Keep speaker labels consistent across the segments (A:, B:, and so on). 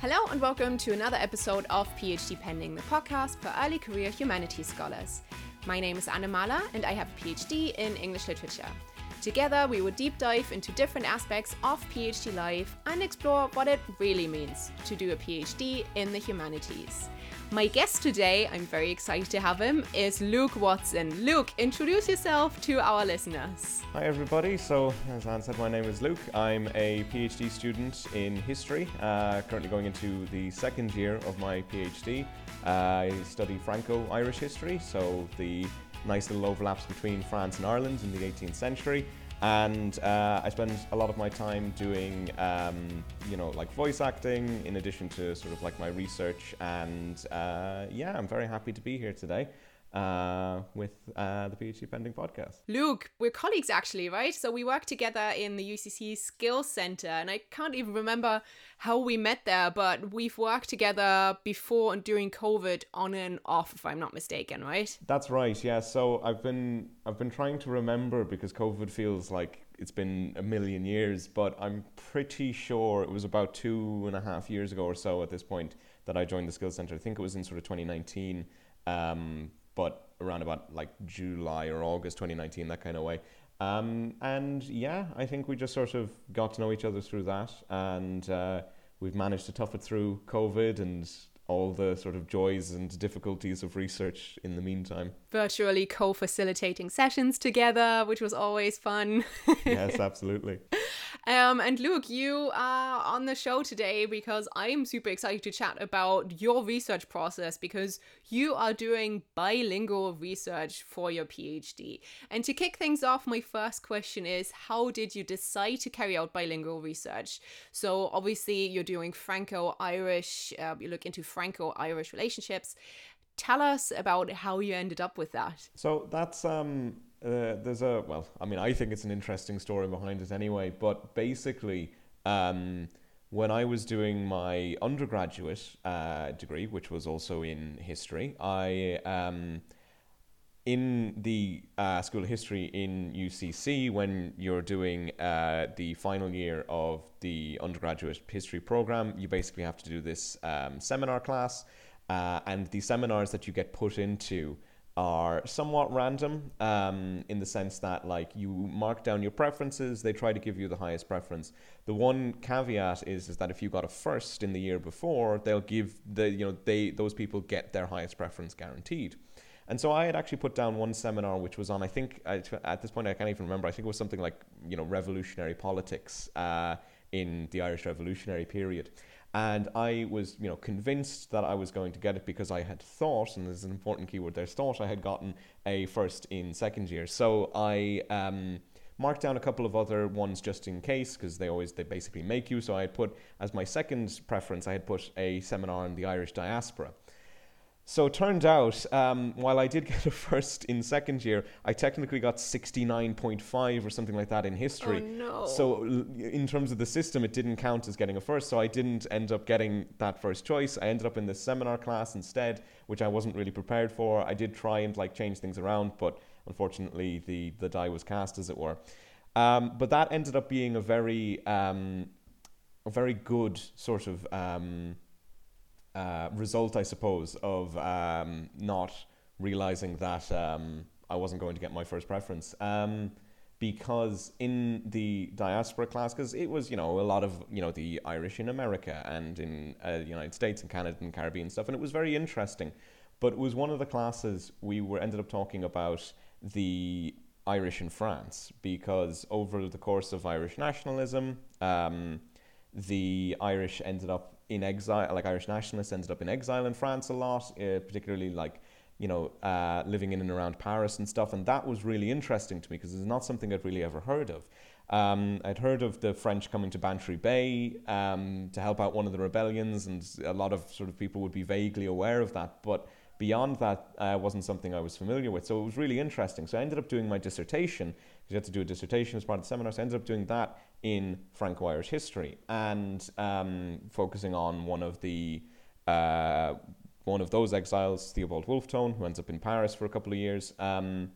A: Hello and welcome to another episode of PhD Pending, the podcast for early career humanities scholars. My name is Anna Mahler and I have a PhD in English literature. Together we will deep dive into different aspects of PhD life and explore what it really means to do a PhD in the humanities. My guest today, I'm very excited to have him, is Luke Watson. Luke, introduce yourself to our listeners.
B: Hi everybody, so as Anne said, my name is Luke. I'm a PhD student in history, currently going into the second year of my PhD. I study Franco-Irish history, so the nice little overlaps between France and Ireland in the 18th century. And I spend a lot of my time doing, like voice acting in addition to sort of like my research. And I'm very happy to be here today with the PhD Pending podcast.
A: Luke, we're colleagues actually, right? So we work together in the UCC Skills Center, and I can't even remember how we met there, but we've worked together before and during COVID on and off, if I'm not mistaken, right?
B: That's right, yeah. So I've been trying to remember because COVID feels like it's been a million years, but I'm pretty sure it was about 2.5 years ago or so at this point that I joined the Skills Center. I think it was in sort of 2019. But around about like July or August 2019, that kind of way. I think we just sort of got to know each other through that, and we've managed to tough it through COVID and all the sort of joys and difficulties of research in the meantime.
A: Virtually co-facilitating sessions together, which was always fun.
B: Yes, absolutely.
A: And Luke, you are on the show today because I'm super excited to chat about your research process, because you are doing bilingual research for your PhD. And to kick things off, my first question is, how did you decide to carry out bilingual research? So obviously you're doing Franco-Irish, you look into Franco-Irish relationships. Tell us about how you ended up with that.
B: So that's I think it's an interesting story behind it anyway, but basically when I was doing my undergraduate degree, which was also in history, I in the School of History in UCC, when you're doing the final year of the undergraduate history program, you basically have to do this seminar class, and the seminars that you get put into are somewhat random in the sense that like you mark down your preferences, they try to give you the highest preference. The one caveat is that if you got a first in the year before, they'll give those people get their highest preference guaranteed. And so I had actually put down one seminar which was on, I think at this point I can't even remember, I think it was something like revolutionary politics in the Irish Revolutionary period. And I was, convinced that I was going to get it because I had thought, and there's an important keyword there, thought I had gotten a first in second year. So I marked down a couple of other ones just in case, because they basically make you. So I had put, as my second preference, I had put a seminar on the Irish diaspora. So it turned out, while I did get a first in second year, I technically got 69.5 or something like that in history.
A: Oh, no.
B: So in terms of the system, it didn't count as getting a first. So I didn't end up getting that first choice. I ended up in this seminar class instead, which I wasn't really prepared for. I did try and change things around, but unfortunately the die was cast, as it were. But that ended up being a very good sort of result, I suppose, of not realizing that I wasn't going to get my first preference, because in the diaspora class, because it was a lot of the Irish in America and in the United States and Canada and Caribbean stuff, and it was very interesting. But it was one of the classes we ended up talking about the Irish in France, because over the course of Irish nationalism, the Irish ended up in exile, like Irish nationalists ended up in exile in France a lot, particularly living in and around Paris and stuff. And that was really interesting to me because it's not something I'd really ever heard of. I'd heard of the French coming to Bantry Bay to help out one of the rebellions, and a lot of sort of people would be vaguely aware of that. But beyond that, wasn't something I was familiar with. So it was really interesting. So I ended up doing my dissertation, because you had to do a dissertation as part of the seminar. So I ended up doing that in Franco-Irish history, and focusing on one of those exiles, Theobald Wolfe-Tone, who ends up in Paris for a couple of years, and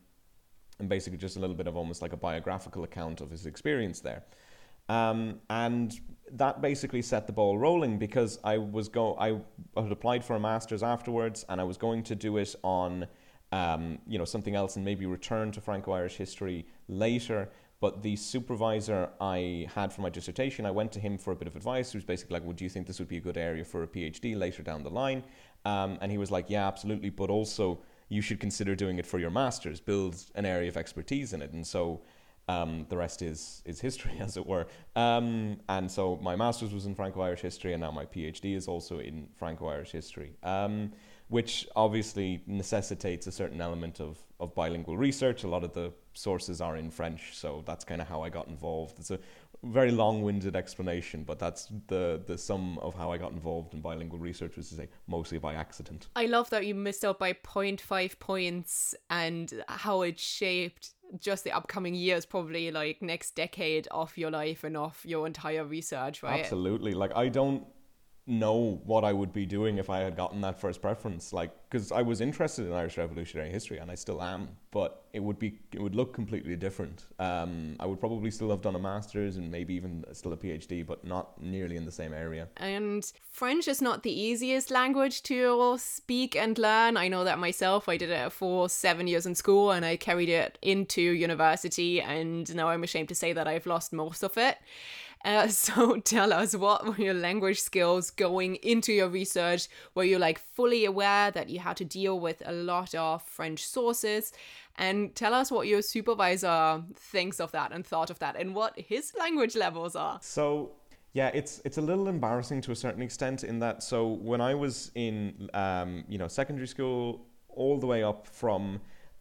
B: basically just a little bit of almost like a biographical account of his experience there. And that basically set the ball rolling because I had applied for a master's afterwards, and I was going to do it on something else and maybe return to Franco-Irish history later. But the supervisor I had for my dissertation, I went to him for a bit of advice. He was basically like, would you think this would be a good area for a PhD later down the line? And he was like, yeah, absolutely. But also you should consider doing it for your master's, build an area of expertise in it. And so the rest is history, as it were. And so my master's was in Franco-Irish history, and now my PhD is also in Franco-Irish history, which obviously necessitates a certain element of bilingual research. A lot of the sources are in French, so that's kind of how I got involved. It's a very long-winded explanation, but that's the sum of how I got involved in bilingual research, was to say mostly by accident.
A: I love that you missed out by 0.5 points and how it shaped just the upcoming years, probably like next decade of your life and of your entire research, right?
B: Absolutely. Like, I don't know what I would be doing if I had gotten that first preference, like, because I was interested in Irish revolutionary history, and I still am, but it would look completely different. I would probably still have done a master's and maybe even still a PhD, but not nearly in the same area.
A: And French is not the easiest language to speak and learn. I know that myself. I did it for 7 years in school, and I carried it into university, and now I'm ashamed to say that I've lost most of it. So tell us, what were your language skills going into your research? Were you like fully aware that you had to deal with a lot of French sources? And tell us what your supervisor thinks of that and thought of that, and what his language levels are.
B: So yeah, it's a little embarrassing to a certain extent, in that, so when I was in secondary school, all the way up from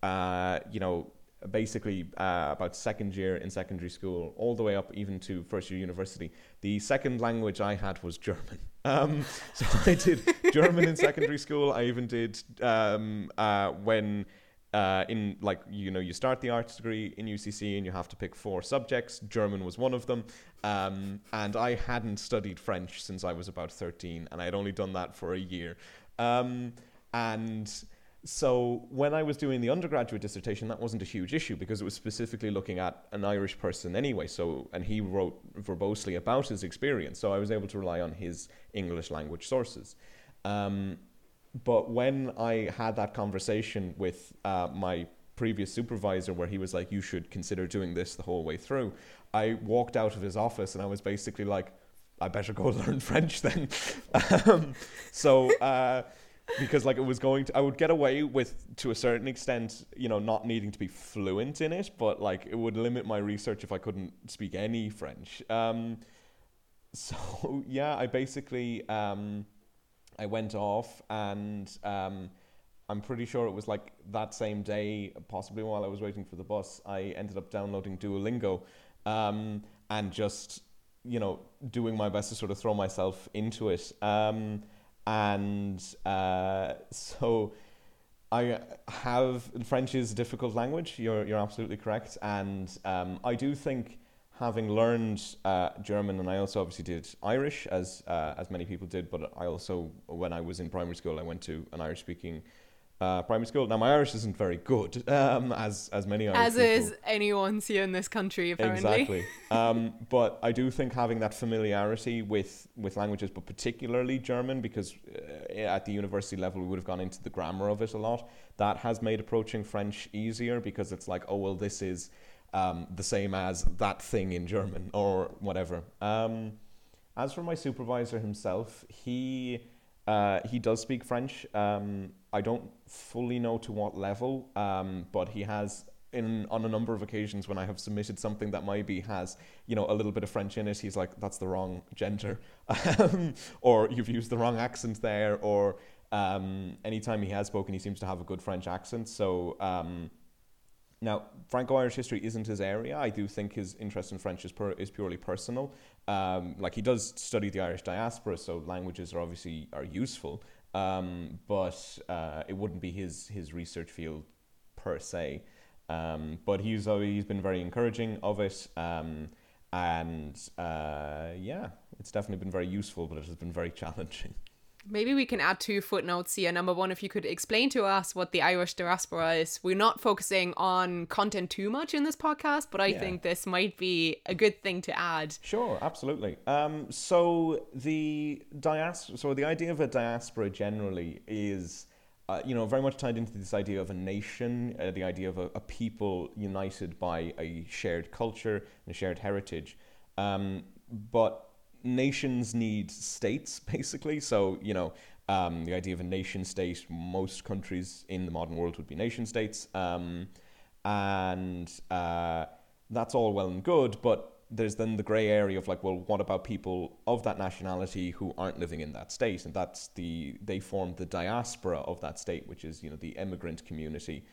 B: basically about second year in secondary school, all the way up even to first year university, the second language I had was German. So I did German in secondary school. I even did when you start the arts degree in UCC and you have to pick 4 subjects. German was one of them. And I hadn't studied French since I was about 13, and I had only done that for a year. And so when I was doing the undergraduate dissertation, that wasn't a huge issue because it was specifically looking at an Irish person anyway. And he wrote verbosely about his experience, so I was able to rely on his English language sources. But when I had that conversation with my previous supervisor, where he was like, you should consider doing this the whole way through, I walked out of his office and I was basically like, I better go learn French then. Because like I would get away with, to a certain extent, not needing to be fluent in it, but like it would limit my research if I couldn't speak any French. So yeah, I basically I went off, and I'm pretty sure it was like that same day, possibly while I was waiting for the bus, I ended up downloading Duolingo, and just doing my best to sort of throw myself into it. So I have, French is a difficult language. You're absolutely correct, and I do think, having learned German, and I also obviously did Irish, as many people did, but I also, when I was in primary school, I went to an Irish-speaking primary school. Now, my Irish isn't very good, as many Irish
A: as
B: people.
A: is anyone's here in this country, apparently.
B: Exactly. But I do think having that familiarity with languages, but particularly German, because at the university level we would have gone into the grammar of it a lot, that has made approaching French easier, because it's like, oh, well, this is the same as that thing in German, or whatever. As for my supervisor himself, he does speak French. I don't fully know to what level, but he has, on a number of occasions when I have submitted something that maybe has, a little bit of French in it, he's like, that's the wrong gender, or you've used the wrong accent there, or anytime he has spoken, he seems to have a good French accent. So now, Franco-Irish history isn't his area. I do think his interest in French is purely personal. Like, he does study the Irish diaspora, so languages are obviously useful, but it wouldn't be his research field per se. But he's been very encouraging of it, and yeah, it's definitely been very useful, but it has been very challenging.
A: Maybe we can add 2 footnotes here. Number one, if you could explain to us what the Irish diaspora is. We're not focusing on content too much in this podcast, but I think this might be a good thing to add.
B: Sure, absolutely. So the idea of a diaspora generally is, very much tied into this idea of a nation, the idea of a people united by a shared culture and a shared heritage. But nations need states, basically. So, the idea of a nation state, most countries in the modern world would be nation states. And that's all well and good, but there's then the grey area of like, well, what about people of that nationality who aren't living in that state? And they form the diaspora of that state, which is, the immigrant community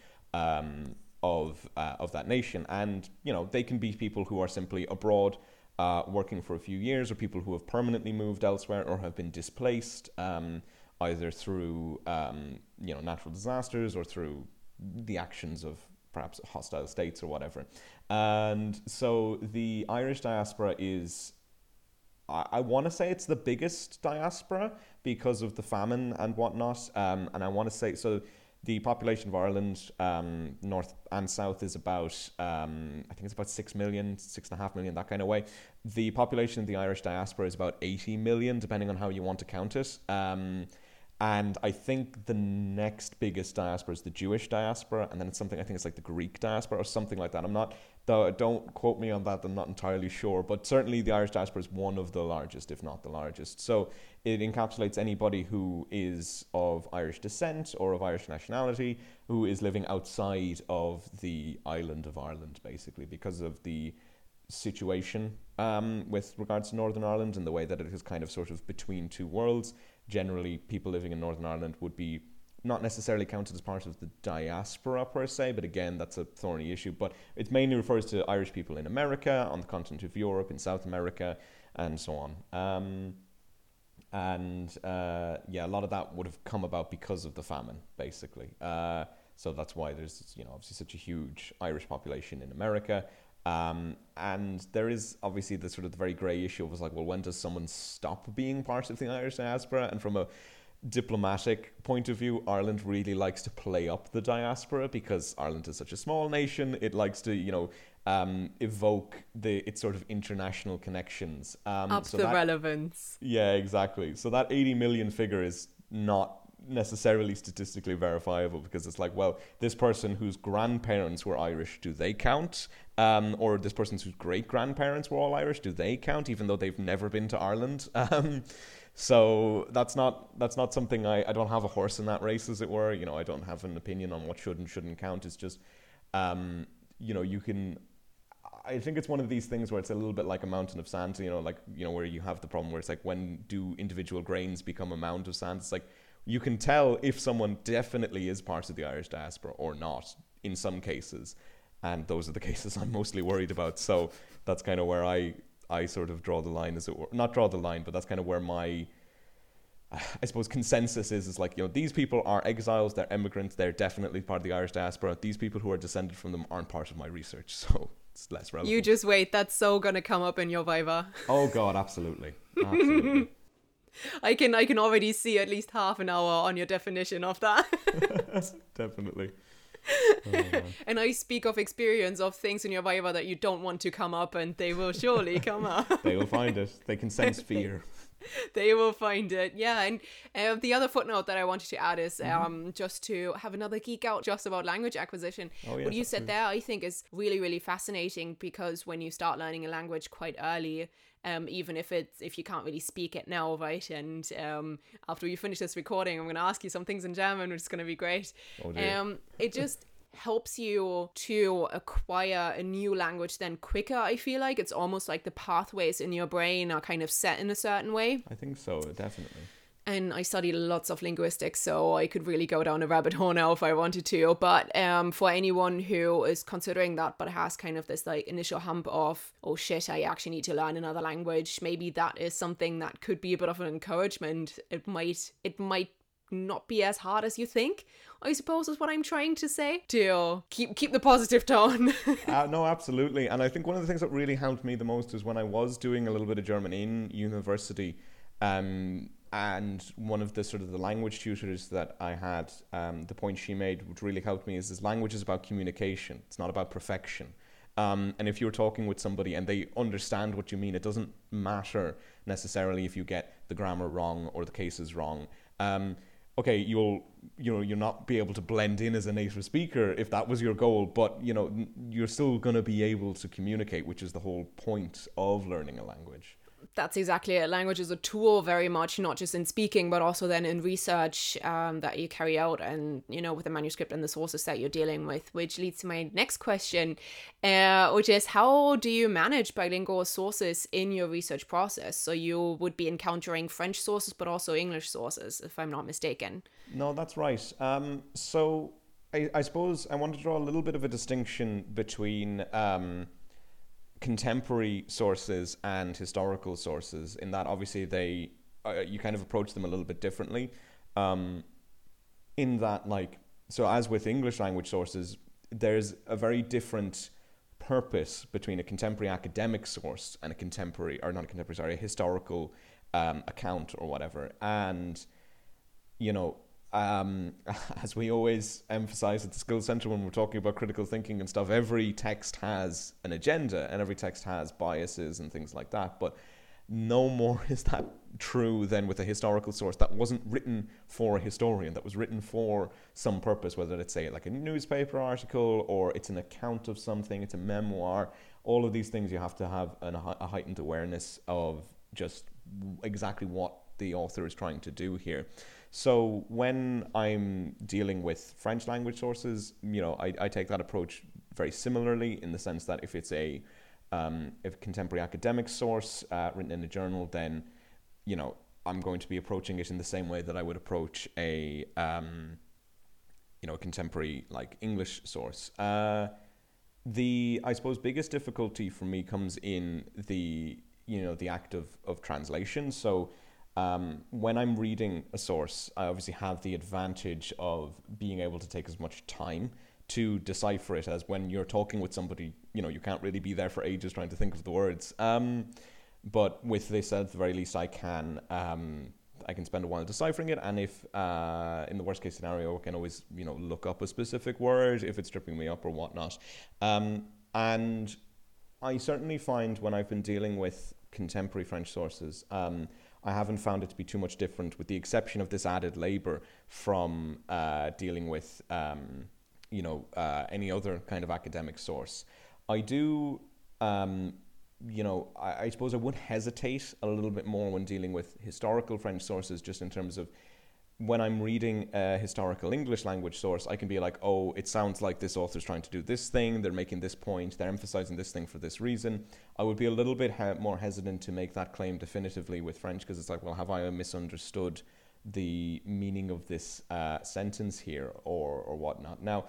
B: of that nation. And, they can be people who are simply abroad, working for a few years, or people who have permanently moved elsewhere or have been displaced, either through natural disasters or through the actions of perhaps hostile states or whatever. And so the Irish diaspora is, I want to say it's the biggest diaspora because of the famine and whatnot. And I want to say, so the population of Ireland, north and south, is about, I think it's about 6 million, 6.5 million, that kind of way. The population of the Irish diaspora is about 80 million, depending on how you want to count it. And I think the next biggest diaspora is the Jewish diaspora, and then I think it's like the Greek diaspora or something like that. Don't quote me on that, I'm not entirely sure, but certainly the Irish diaspora is one of the largest, if not the largest. So it encapsulates anybody who is of Irish descent or of Irish nationality who is living outside of the island of Ireland, basically, because of the situation with regards to Northern Ireland and the way that it is kind of sort of between two worlds. Generally, people living in Northern Ireland would be not necessarily counted as part of the diaspora per se, but again, that's a thorny issue. But it mainly refers to Irish people in America, on the continent of Europe, in South America, and so on. A lot of that would have come about because of the famine, basically. So that's why there's, obviously such a huge Irish population in America. And there is obviously the sort of the very grey issue of like, well, when does someone stop being part of the Irish diaspora? And from a diplomatic point of view, Ireland really likes to play up the diaspora because Ireland is such a small nation. It likes to, evoke its sort of international connections.
A: Relevance.
B: Yeah, exactly. So that 80 million figure is not necessarily statistically verifiable because it's like, well, this person whose grandparents were Irish, do they count? Or this person's whose great-grandparents were all Irish, do they count, even though they've never been to Ireland? So that's not something I don't have a horse in that race, as it were. I don't have an opinion on what should and shouldn't count. It's just, you can. I think it's one of these things where it's a little bit like a mountain of sand. Where you have the problem where it's like, when do individual grains become a mound of sand? It's like you can tell if someone definitely is part of the Irish diaspora or not in some cases, and those are the cases I'm mostly worried about. So that's kind of where I sort of draw the line, as it were. Not draw the line, but that's kind of where my, I suppose, consensus is like, these people are exiles, they're immigrants, they're definitely part of the Irish diaspora. These people who are descended from them aren't part of my research, so it's less relevant.
A: You just wait, that's so gonna come up in your Viva.
B: Oh God, absolutely. Absolutely.
A: I can already see at least half an hour on your definition of that.
B: Definitely.
A: And I speak of experience of things in your Viva that you don't want to come up, and they will surely come up.
B: They will find it. They can sense fear.
A: They will find it. Yeah. And the other footnote that I wanted to add is just to have another geek out just about language acquisition.
B: Oh, yes,
A: what you said there, I think, is really, really fascinating, because when you start learning a language quite early, even if you can't really speak it now, right? And after you finish this recording, I'm going to ask you some things in German, which is going to be great.
B: Oh, dear.
A: It just helps you to acquire a new language then quicker. I feel like it's almost like the pathways in your brain are kind of set in a certain way.
B: I think so, definitely.
A: And I studied lots of linguistics, so I could really go down a rabbit hole now if I wanted to. But for anyone who is considering that but has kind of this like initial hump of, oh shit, I actually need to learn another language, maybe that is something that could be a bit of an encouragement. It might not be as hard as you think, I suppose, is what I'm trying to say, to keep the positive tone.
B: No, absolutely. And I think one of the things that really helped me the most is when I was doing a little bit of German in university, And one of the sort of the language tutors that I had, the point she made, which really helped me, is language is about communication. It's not about perfection. And if you're talking with somebody and they understand what you mean, it doesn't matter necessarily if you get the grammar wrong or the cases wrong. Okay, you'll not be able to blend in as a native speaker if that was your goal, but you're still going to be able to communicate, which is the whole point of learning a language.
A: That's exactly it. Language is a tool very much, not just in speaking, but also then in research that you carry out and, with the manuscript and the sources that you're dealing with, which leads to my next question, which is how do you manage bilingual sources in your research process? So you would be encountering French sources, but also English sources, if I'm not mistaken.
B: No, that's right. So I suppose I want to draw a little bit of a distinction between contemporary sources and historical sources, in that obviously they you kind of approach them a little bit differently, in that, like, so as with English language sources, there's a very different purpose between a contemporary academic source and a historical account or whatever. And as we always emphasize at the Skills Center when we're talking about critical thinking and stuff, every text has an agenda and every text has biases and things like that. But no more is that true than with a historical source that wasn't written for a historian, that was written for some purpose, whether it's, say, like a newspaper article or it's an account of something, it's a memoir. All of these things you have to have a heightened awareness of just exactly what the author is trying to do here. So when I'm dealing with French language sources, I take that approach very similarly, in the sense that if it's if a contemporary academic source written in a journal, then I'm going to be approaching it in the same way that I would approach a contemporary like English source. The, I suppose, biggest difficulty for me comes in the act of translation. So when I'm reading a source, I obviously have the advantage of being able to take as much time to decipher it as when you're talking with somebody, you can't really be there for ages trying to think of the words. But with this, at the very least, I can spend a while deciphering it. And if, in the worst case scenario, I can always, look up a specific word if it's tripping me up or whatnot. And I certainly find when I've been dealing with contemporary French sources, I haven't found it to be too much different, with the exception of this added labor from dealing with, any other kind of academic source. I do, I suppose I would hesitate a little bit more when dealing with historical French sources, just in terms of when I'm reading a historical English language source, I can be like, oh, it sounds like this author's trying to do this thing, they're making this point, they're emphasizing this thing for this reason. I would be a little bit more hesitant to make that claim definitively with French, because it's like, well, have I misunderstood the meaning of this sentence here or whatnot? Now,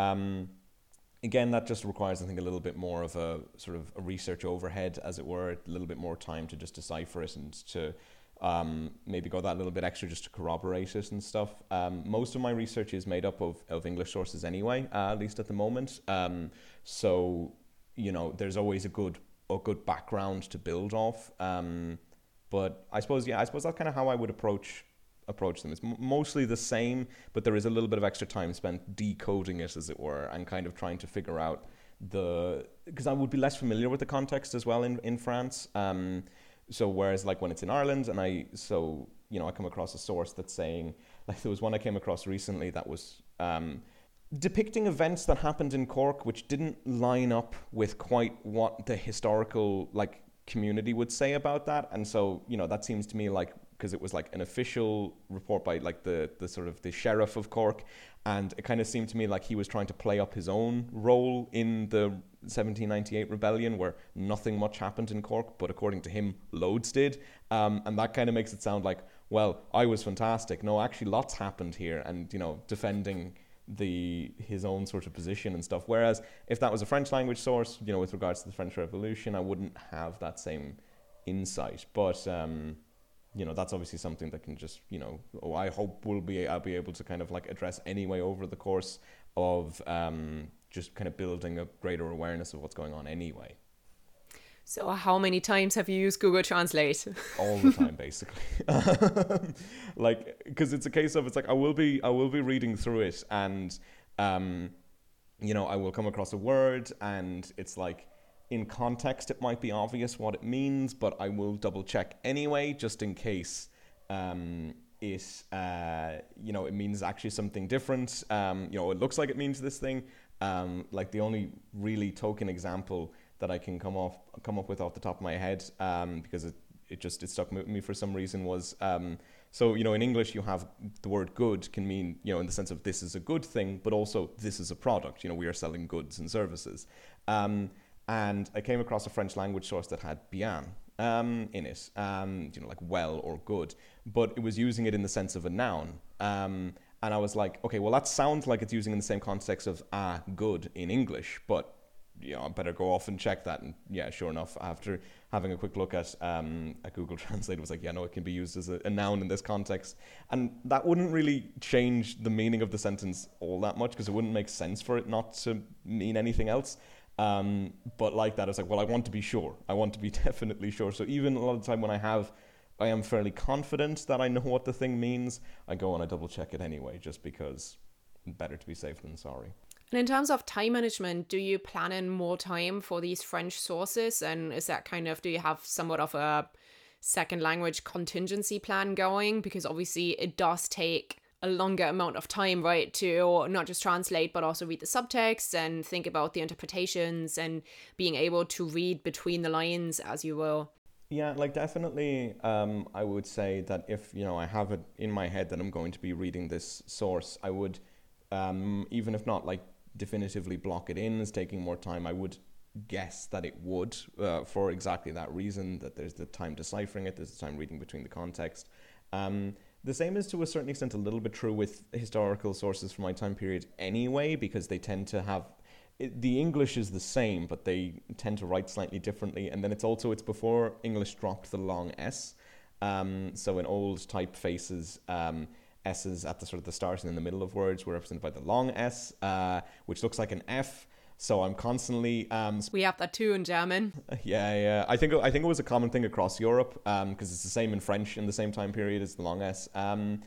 B: again, that just requires, I think, a little bit more of a sort of a research overhead, as it were, a little bit more time to just decipher it and to maybe go that little bit extra just to corroborate it and stuff. Most of my research is made up of English sources anyway, at least at the moment. So, there's always a good background to build off. But I suppose that's kind of how I would approach them. It's mostly the same, but there is a little bit of extra time spent decoding it, as it were, and kind of trying to figure out because I would be less familiar with the context as well in France. So whereas like when it's in Ireland and I come across a source that's saying, like there was one I came across recently that was depicting events that happened in Cork which didn't line up with quite what the historical like community would say about that. And so, that seems to me like, because it was like an official report by like the sort of the sheriff of Cork, and it kind of seemed to me like he was trying to play up his own role in the 1798 rebellion, where nothing much happened in Cork, but according to him, loads did. And that kind of makes it sound like, well, I was fantastic. No, actually, lots happened here, and defending his own sort of position and stuff. Whereas if that was a French language source, with regards to the French Revolution, I wouldn't have that same insight. But that's obviously something that can just, I hope I'll be able to kind of like address anyway over the course of just kind of building a greater awareness of what's going on anyway.
A: So how many times have you used Google Translate?
B: All the time, basically. Like, because it's a case of, it's like I will be reading through it, and I will come across a word, and it's like, in context it might be obvious what it means, but I will double check anyway, just in case it means actually something different. It looks like it means this thing. Like, the only really token example that I can come up with off the top of my head, because it stuck with me for some reason, was in English you have the word good can mean, in the sense of this is a good thing, but also this is a product. We are selling goods and services. And I came across a French language source that had bien in it, like well or good, but it was using it in the sense of a noun. And I was like, okay, well, that sounds like it's using in the same context of good in English, but I better go off and check that. And yeah, sure enough, after having a quick look at Google Translate, it was like, yeah, no, it can be used as a noun in this context. And that wouldn't really change the meaning of the sentence all that much, because it wouldn't make sense for it not to mean anything else. But like that, I was like, well, I want to be sure. I want to be definitely sure. So even a lot of the time when I am fairly confident that I know what the thing means, I go and I double check it anyway, just because better to be safe than sorry.
A: And in terms of time management, do you plan in more time for these French sources? And is that do you have somewhat of a second language contingency plan going? Because obviously it does take a longer amount of time, right, to not just translate, but also read the subtext and think about the interpretations and being able to read between the lines, as you will.
B: Yeah, like definitely, I would say that if, I have it in my head that I'm going to be reading this source, I would, even if not like definitively block it in as taking more time, I would guess that it would, for exactly that reason, that there's the time deciphering it, there's the time reading between the context. The same is to a certain extent a little bit true with historical sources from my time period anyway, because they tend to have, the English is the same, but they tend to write slightly differently. And then it's before English dropped the long S. So in old typefaces, S's at the sort of the start and in the middle of words were represented by the long S, which looks like an F. So I'm constantly...
A: we have that too in German.
B: Yeah. I think it was a common thing across Europe, because it's the same in French in the same time period as the long S. But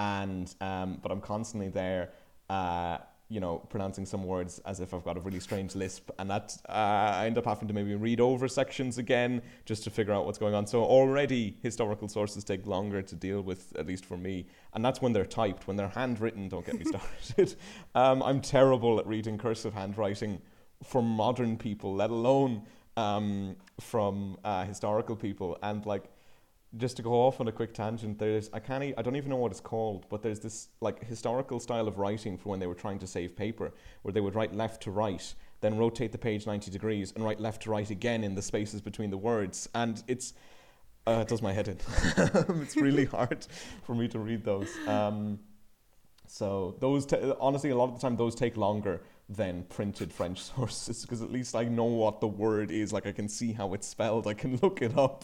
B: I'm constantly there, pronouncing some words as if I've got a really strange lisp. And that I end up having to maybe read over sections again just to figure out what's going on. So already historical sources take longer to deal with, at least for me. And that's when they're typed. When they're handwritten, don't get me started. I'm terrible at reading cursive handwriting for modern people, let alone from historical people. And like, just to go off on a quick tangent, I don't even know what it's called, but there's this like historical style of writing for when they were trying to save paper, where they would write left to right, then rotate the page 90 degrees and write left to right again in the spaces between the words. And it does my head in. It's really hard for me to read those. So those, honestly, a lot of the time those take longer than printed French sources, because at least I know what the word is. Like, I can see how it's spelled. I can look it up.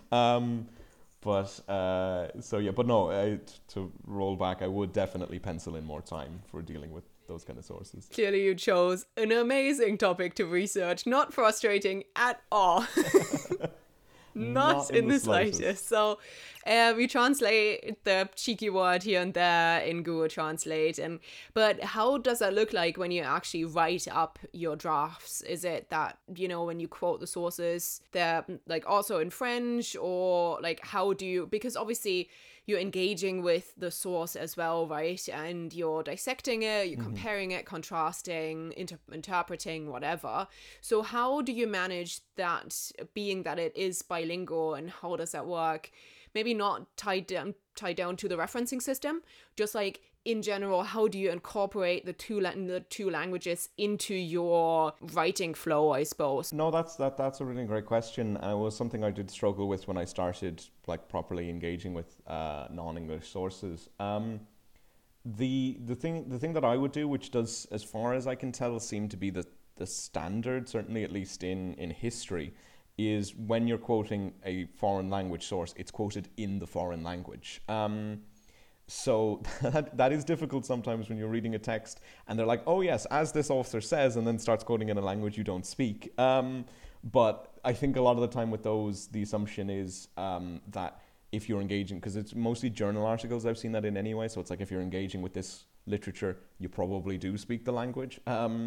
B: To roll back, I would definitely pencil in more time for dealing with those kind of sources.
A: Clearly you chose an amazing topic to research, not frustrating at all. Not in the slightest. So we translate the cheeky word here and there in Google Translate. But how does that look like when you actually write up your drafts? Is it that, when you quote the sources, they're like also in French, or like how do you, because obviously you're engaging with the source as well, right? And you're dissecting it, you're comparing it, contrasting, interpreting, whatever. So how do you manage that, being that it is bilingual, and how does that work? Maybe not tied down to the referencing system, just like in general, how do you incorporate the two languages into your writing flow, I suppose?
B: No, that's a really great question. And it was something I did struggle with when I started like properly engaging with non-English sources. The thing that I would do, which does, as far as I can tell, seem to be the standard, certainly at least in history, is when you're quoting a foreign language source, it's quoted in the foreign language. So that is difficult sometimes when you're reading a text and they're like, oh yes, as this author says, and then starts quoting in a language you don't speak. But I think a lot of the time with those, the assumption is that if you're engaging, because it's mostly journal articles I've seen that in anyway, so it's like if you're engaging with this literature, you probably do speak the language.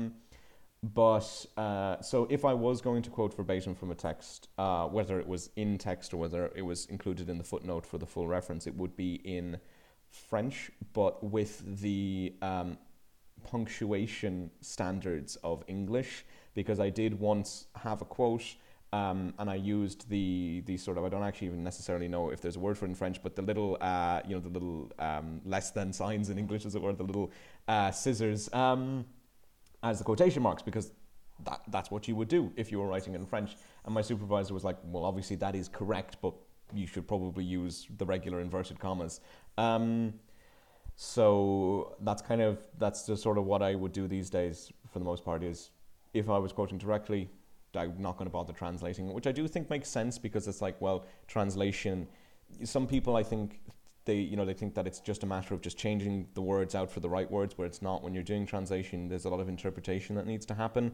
B: So if I was going to quote verbatim from a text, whether it was in text or whether it was included in the footnote for the full reference, it would be in French, but with the punctuation standards of English, because I did once have a quote, and I used the sort of, I don't actually even necessarily know if there's a word for it in French, but the little the little less than signs in English, as it were, the little scissors as the quotation marks, because that's what you would do if you were writing in French. And my supervisor was like, well, obviously that is correct, but you should probably use the regular inverted commas. So that's just sort of what I would do these days for the most part, is if I was quoting directly, I'm not going to bother translating, which I do think makes sense, because it's like, well, translation, some people, I think, they think that it's just a matter of just changing the words out for the right words, where it's not. When you're doing translation, there's a lot of interpretation that needs to happen.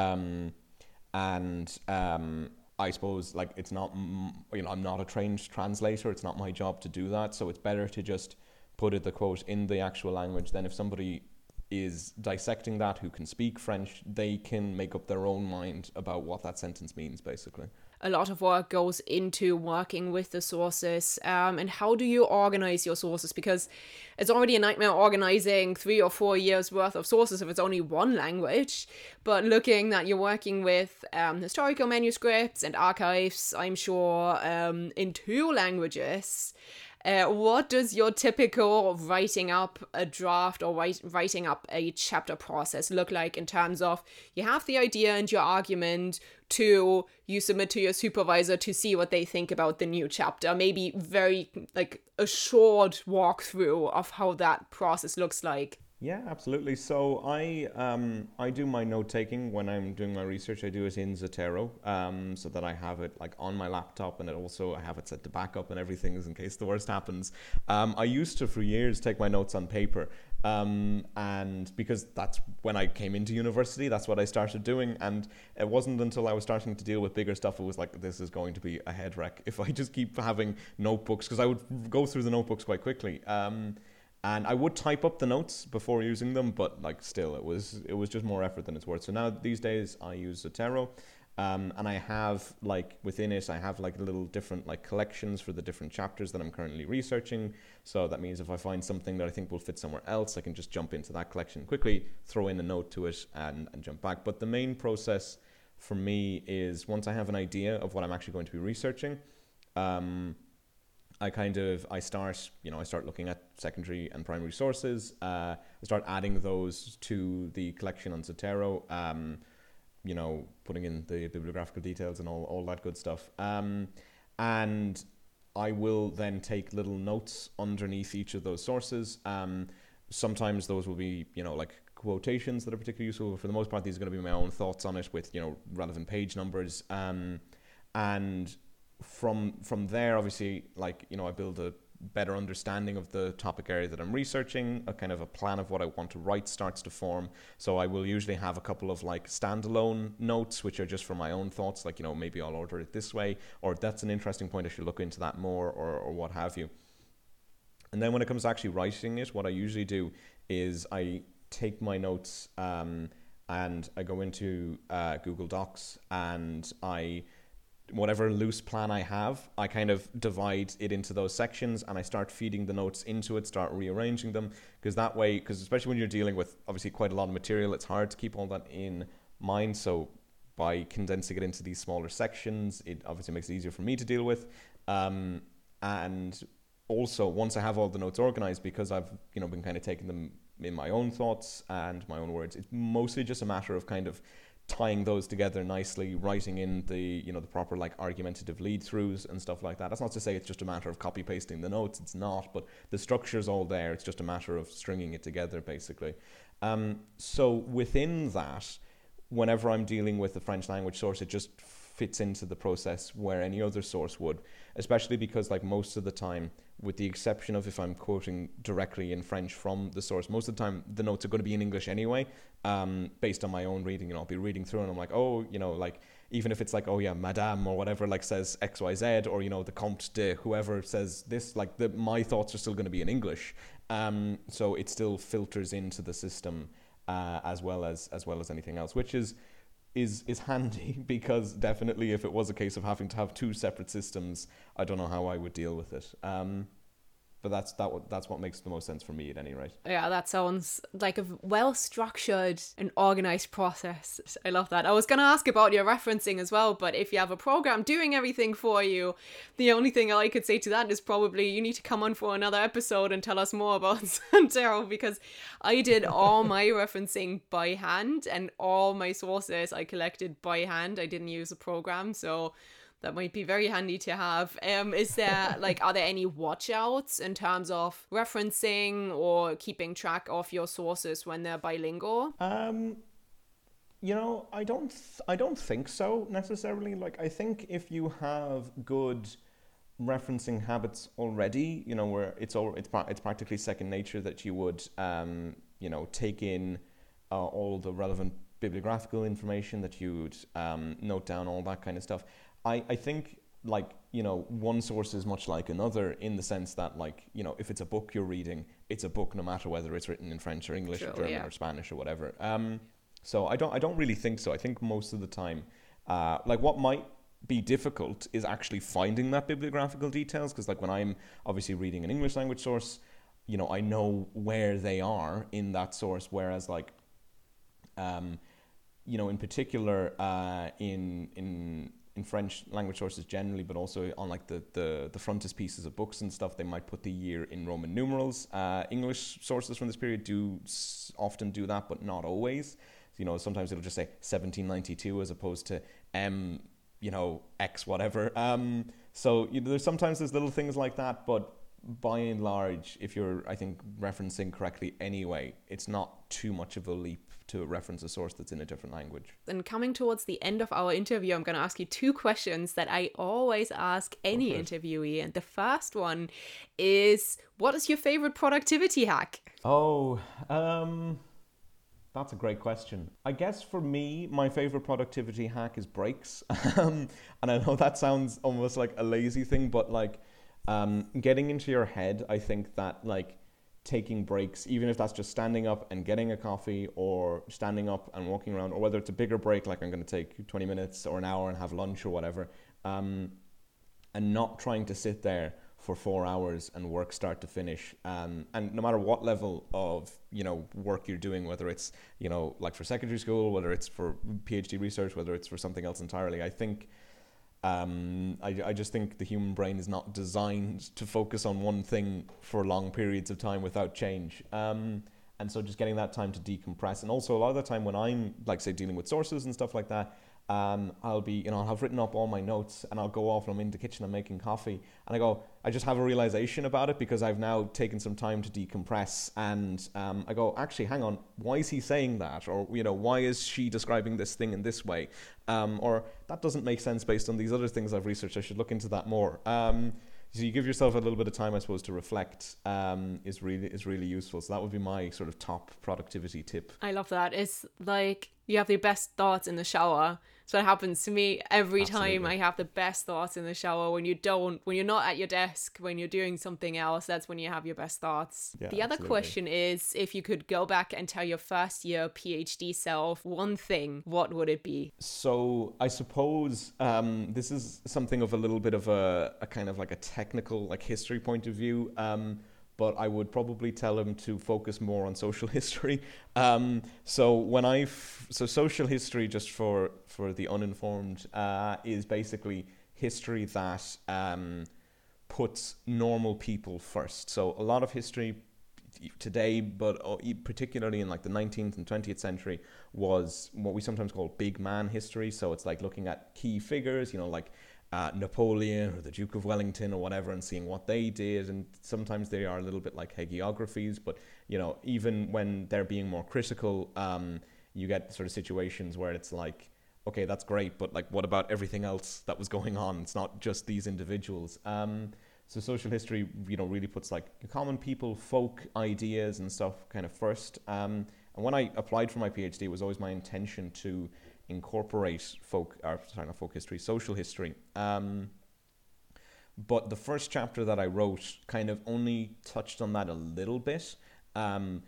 B: I suppose, like, it's not, I'm not a trained translator. It's not my job to do that. So it's better to just put the quote in the actual language. Then if somebody is dissecting that, who can speak French, they can make up their own mind about what that sentence means, basically.
A: A lot of work goes into working with the sources. And how do you organize your sources? Because it's already a nightmare organizing 3 or 4 years worth of sources if it's only one language. But looking that you're working with historical manuscripts and archives, I'm sure, in 2 languages, what does your typical writing up a draft or writing up a chapter process look like, in terms of you have the idea and your argument, to you submit to your supervisor to see what they think about the new chapter? Maybe very, like, a short walkthrough of how that process looks like.
B: Yeah, absolutely. So I do my note taking when I'm doing my research. I do it in Zotero, so that I have it like on my laptop, and I have it set to backup and everything, is in case the worst happens. I used to for years take my notes on paper, and because that's when I came into university, that's what I started doing. And it wasn't until I was starting to deal with bigger stuff, it was like, this is going to be a head wreck if I just keep having notebooks, because I would go through the notebooks quite quickly. And I would type up the notes before using them, but like still, it was just more effort than it's worth. So now these days I use Zotero, and I have, like, within it, I have like little different like collections for the different chapters that I'm currently researching. So that means if I find something that I think will fit somewhere else, I can just jump into that collection quickly, throw in a note to it, and jump back. But the main process for me is, once I have an idea of what I'm actually going to be researching, I start looking at secondary and primary sources. I start adding those to the collection on Zotero, putting in the bibliographical details and all that good stuff. And I will then take little notes underneath each of those sources. Sometimes those will be, like quotations that are particularly useful. For the most part, these are going to be my own thoughts on it with, relevant page numbers. And from there, obviously, like, I build a better understanding of the topic area that I'm researching. A kind of a plan of what I want to write starts to form. So I will usually have a couple of like standalone notes, which are just for my own thoughts, like, maybe I'll order it this way, or that's an interesting point, I should look into that more, or what have you. And then when it comes to actually writing it, what I usually do is I take my notes, and I go into Google Docs, and whatever loose plan I have, I kind of divide it into those sections, and I start feeding the notes into it, start rearranging them, because especially when you're dealing with obviously quite a lot of material, it's hard to keep all that in mind. So by condensing it into these smaller sections, it obviously makes it easier for me to deal with. And also, once I have all the notes organized, because I've been kind of taking them in my own thoughts and my own words, it's mostly just a matter of kind of tying those together nicely, writing in the the proper like argumentative lead throughs and stuff like that. That's not to say it's just a matter of copy pasting the notes, it's not, but the structure's all there. It's just a matter of stringing it together, basically. So within that, whenever I'm dealing with the French language source, it just fits into the process where any other source would, especially because, like, most of the time, with the exception of if I'm quoting directly in French from the source, most of the time the notes are going to be in English anyway, based on my own reading. I'll be reading through and I'm like, even if it's like, oh yeah, Madame or whatever, like says XYZ, or, you know, the Comte de whoever says this, like my thoughts are still going to be in English. So it still filters into the system as well as anything else, which is handy, because definitely if it was a case of having to have two separate systems, I don't know how I would deal with it. But that's what makes the most sense for me at any rate.
A: Yeah, that sounds like a well-structured and organized process. I love that. I was going to ask about your referencing as well, but if you have a program doing everything for you, the only thing I could say to that is probably you need to come on for another episode and tell us more about Zotero, because I did all my referencing by hand, and all my sources I collected by hand. I didn't use a program, so that might be very handy to have. Is there, like, are there any watch-outs in terms of referencing or keeping track of your sources when they're bilingual?
B: You know, I don't think so necessarily. Like, I think if you have good referencing habits already, you know, where it's practically second nature that you would, you know, take in all the relevant bibliographical information, that you'd note down all that kind of stuff. I think, like, you know, one source is much like another, in the sense that, like, you know, if it's a book you're reading, it's a book no matter whether it's written in French or English or German or Spanish or whatever. So I don't really think so. I think most of the time, like, what might be difficult is actually finding that bibliographical details, because, like, when I'm obviously reading an English language source, you know, I know where they are in that source, whereas, like, you know, in particular, in French language sources generally, but also on, like, the frontispieces of books and stuff, they might put the year in Roman numerals. English sources from this period often do that, but not always. You know, sometimes it'll just say 1792 as opposed to you know, X whatever. So, you know, there's little things like that, but by and large, if you're, I think, referencing correctly anyway, it's not too much of a leap to reference a source that's in a different language.
A: And coming towards the end of our interview, I'm going to ask you two questions that I always ask any interviewee. And the first one is, what is your favorite productivity hack?
B: Oh, that's a great question. I guess for me, my favorite productivity hack is breaks. And I know that sounds almost like a lazy thing, but, like, getting into your head, I think that, like, taking breaks, even if that's just standing up and getting a coffee, or standing up and walking around, or whether it's a bigger break, like I'm going to take 20 minutes or an hour and have lunch or whatever, and not trying to sit there for 4 hours and work start to finish. And no matter what level of, you know, work you're doing, whether it's, you know, like for secondary school, whether it's for PhD research, whether it's for something else entirely, I think I just think the human brain is not designed to focus on one thing for long periods of time without change. And so just getting that time to decompress. And also a lot of the time when I'm, like, say, dealing with sources and stuff like that, I'll be, you know, I'll have written up all my notes, and I'll go off and I'm in the kitchen, I'm making coffee, and I just have a realization about it, because I've now taken some time to decompress, and I go, actually, hang on, why is he saying that? Or, you know, why is she describing this thing in this way? Or that doesn't make sense based on these other things I've researched, I should look into that more. So you give yourself a little bit of time, I suppose, to reflect, is really useful. So that would be my sort of top productivity tip.
A: I love that. It's like you have the best thoughts in the shower. So it happens to me every time. I have the best thoughts in the shower. When you're not at your desk, when you're doing something else, that's when you have your best thoughts. Yeah, the other question is, if you could go back and tell your first year PhD self one thing, what would it be?
B: So I suppose this is something of a little bit of a kind of like a technical, like, history point of view. But I would probably tell him to focus more on social history. So social history, just for the uninformed, is basically history that puts normal people first. So a lot of history today, but particularly in, like, the 19th and 20th century, was what we sometimes call big man history. So it's like looking at key figures, you know, like Napoleon or the Duke of Wellington or whatever, and seeing what they did. And sometimes they are a little bit like hagiographies, but, you know, even when they're being more critical, you get sort of situations where it's like, okay, that's great, but, like, what about everything else that was going on? It's not just these individuals. So social history, you know, really puts, like, common people, folk ideas and stuff kind of first. And when I applied for my PhD, it was always my intention to incorporate social history. But the first chapter that I wrote kind of only touched on that a little bit. And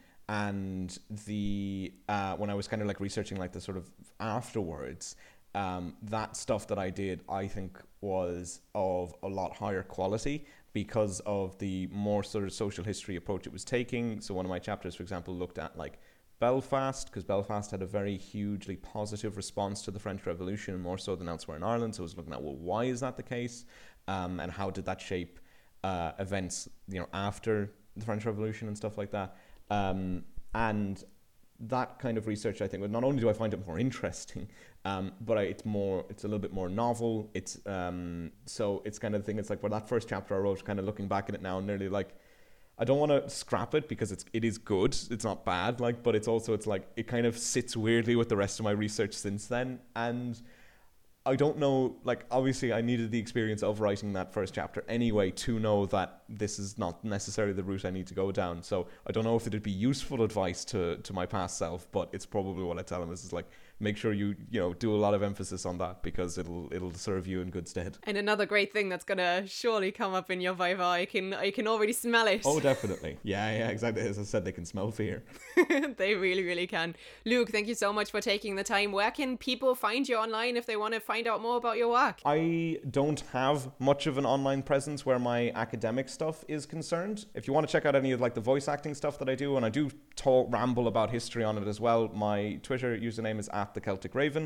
B: when I was kind of like researching like the sort of afterwards, that stuff that I did, I think was of a lot higher quality because of the more sort of social history approach it was taking. So one of my chapters, for example, looked at like Belfast, because Belfast had a very hugely positive response to the French Revolution, more so than elsewhere in Ireland. So I was looking at, well, why is that the case? And how did that shape events, after the French Revolution and stuff like that? And that kind of research, I think, well, not only do I find it more interesting, but it's a little bit more novel. It's so it's kind of the thing. It's like, well, that first chapter I wrote, kind of looking back at it now, nearly like, I don't want to scrap it because it is good. It's not bad, but it's like it kind of sits weirdly with the rest of my research since then. And I don't know, like, obviously I needed the experience of writing that first chapter anyway to know that this is not necessarily the route I need to go down. So I don't know if it'd be useful advice to my past self, but it's probably what I tell him is like, make sure you do a lot of emphasis on that because it'll serve you in good stead.
A: And another great thing that's gonna surely come up in your Viva, I can already smell it.
B: Oh, definitely. Yeah, exactly. As I said, they can smell fear.
A: They really, really can. Luke, thank you so much for taking the time. Where can people find you online if they want to find out more about your work?
B: I don't have much of an online presence where my academic stuff is concerned. If you want to check out any of like the voice acting stuff that I do, and I do ramble about history on it as well, my Twitter username is @TheCelticRaven.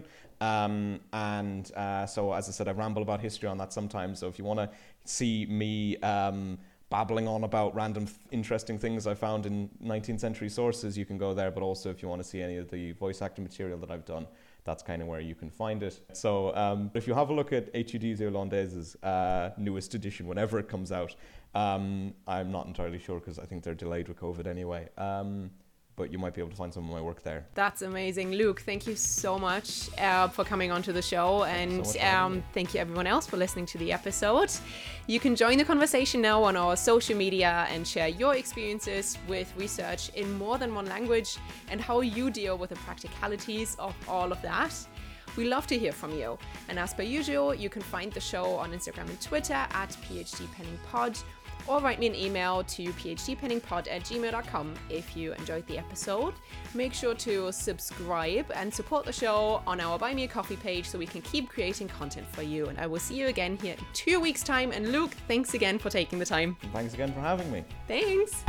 B: So as I said, I ramble about history on that sometimes. So if you want to see me babbling on about random interesting things I found in 19th century sources, you can go there. But also if you want to see any of the voice acting material that I've done, that's kind of where you can find it. So if you have a look at Études Irlandaises' newest edition, whenever it comes out, I'm not entirely sure because I think they're delayed with COVID anyway. But you might be able to find some of my work there.
A: That's amazing. Luke, thank you so much for coming onto the show. And thank you everyone else for listening to the episode. You can join the conversation now on our social media and share your experiences with research in more than one language and how you deal with the practicalities of all of that. We love to hear from you. And as per usual, you can find the show on Instagram and Twitter @PhDPenningPod, or write me an email to phdpenningpod@gmail.com if you enjoyed the episode. Make sure to subscribe and support the show on our Buy Me a Coffee page so we can keep creating content for you. And I will see you again here in 2 weeks' time. And Luke, thanks again for taking the time.
B: And thanks again for having me.
A: Thanks.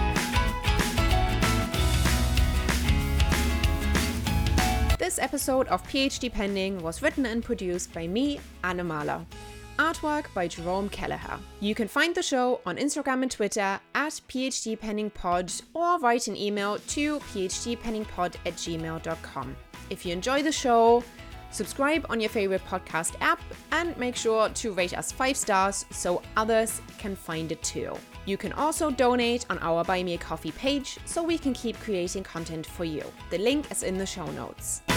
A: This episode of PhD Pending was written and produced by me, Anna Mahler. Artwork by Jerome Kelleher. You can find the show on Instagram and Twitter @PhDPenningPod, or write an email to phdpenningpod@gmail.com. If you enjoy the show, subscribe on your favorite podcast app and make sure to rate us 5 stars so others can find it too. You can also donate on our Buy Me a Coffee page so we can keep creating content for you. The link is in the show notes.